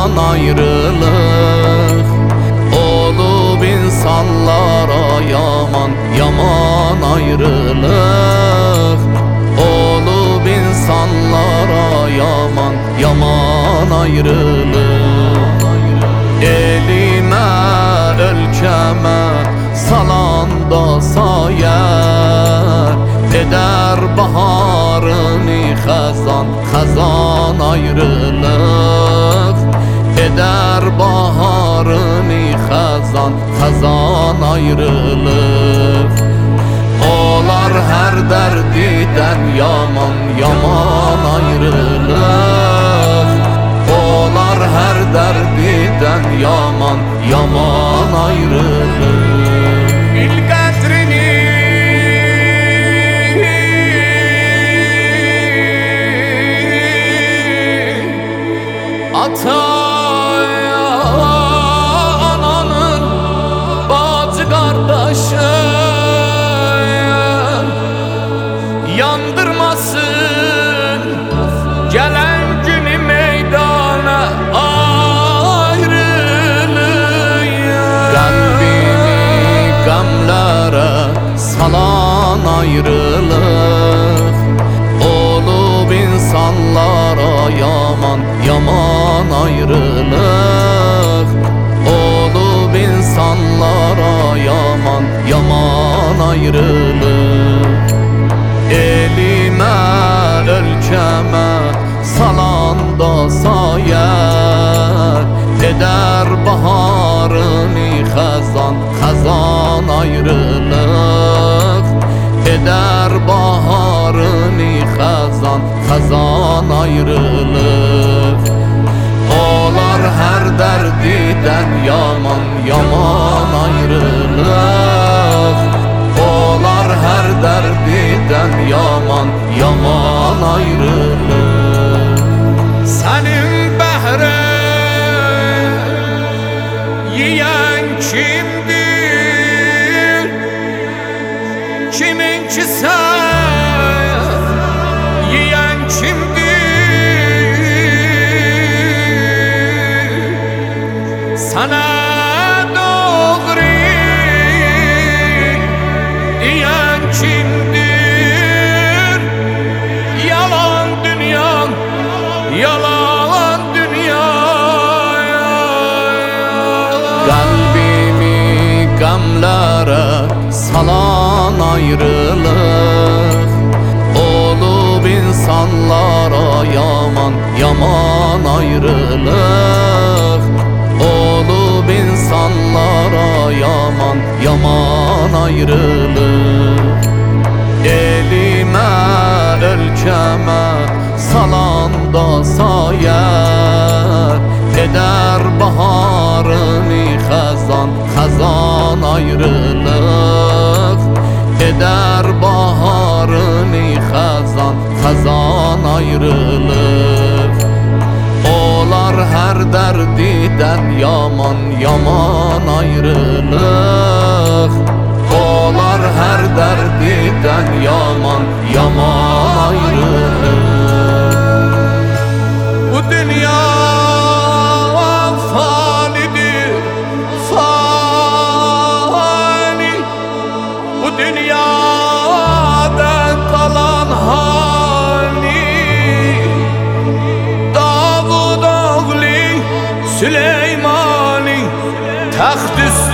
yaman ayrılık. Olup insanlara yaman, yaman ayrılık. Olup insanlara yaman, yaman ayrılık. Elime, ölkeme salan da sayar, eder baharını xəzan, xəzan ayrılık. Eder baharını xəzan, xəzan ayrılık. Olar her derdiden yaman, yaman ayrılık. Olar her derdiden yaman, yaman ayrılık. Bil qədrini ata ananın bacı kardeşi yandırmasın gelen günü meydana ayrılık. Kalbimi gamlara salan ayrılık. Olup insanlara yaman, yaman ayrılık. Olup insanlara yaman, yaman ayrılık. Elime, ölkeme salan da sayar, eder baharını xəzan, xəzan ayrılık. Eder baharını xəzan, xəzan ayrılık. Olar her derdiden yaman, yaman ayrılık. Olar her derdiden yaman, yaman ayrılık. Senin behre yiyen kimdir? Kiminki sen yiyen kimdir? Sana doğru diyen kimdir? Yalan dünya, yalan dünya. Kalbimi gamlara salan ayrılık. Olup insanlara yaman, yaman ayrılık. Olup insanlara yaman, yaman ayrılık. Elime, ölkeme salan da sayar, eder baharını xəzan, xəzan ayrılık. Eder baharını xəzan, xəzan ayrılık. Olar her derdiden yaman, yaman ayrılık. Olar her derdiden yaman, yaman ayrılık. Bu dünya fanidir, fani. Bu dünyada kalan hali. Davud oğlu Süleymani taxt üstü